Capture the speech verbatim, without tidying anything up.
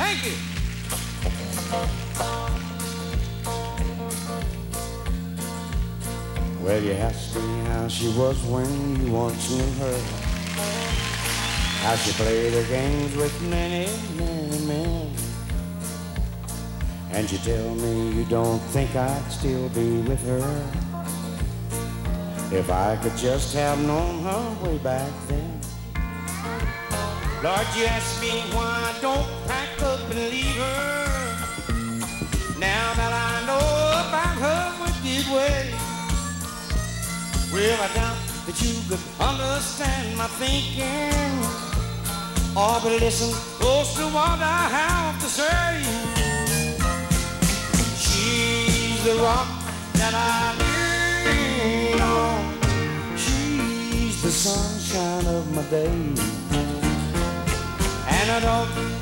Thank you. Well, you asked me how she was when you once knew her, how she played her games with many, many men. And you tell me you don't think I'd still be with her if I could just have known her way back then. Lord, you ask me why I don't pack up and leave her now that I know about her wicked ways. Well, I doubt that you could understand my thinking or but listen close to what I have to say. She's the rock that I lean on. She's the sunshine of my day. And I don't